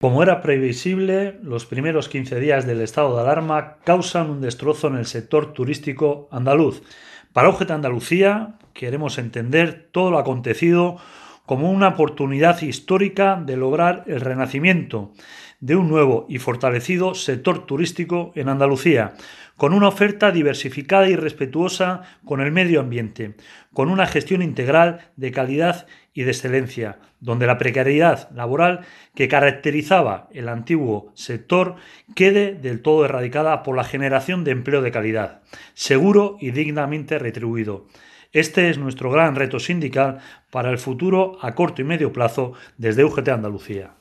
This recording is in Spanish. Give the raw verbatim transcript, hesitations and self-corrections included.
Como era previsible, los primeros quince días del estado de alarma causan un destrozo en el sector turístico andaluz. Para U G T Andalucía queremos entender todo lo acontecido como una oportunidad histórica de lograr el renacimiento de un nuevo y fortalecido sector turístico en Andalucía, con una oferta diversificada y respetuosa con el medio ambiente, con una gestión integral de calidad y de excelencia, donde la precariedad laboral que caracterizaba el antiguo sector quede del todo erradicada por la generación de empleo de calidad, seguro y dignamente retribuido. Este es nuestro gran reto sindical para el futuro a corto y medio plazo desde U G T Andalucía.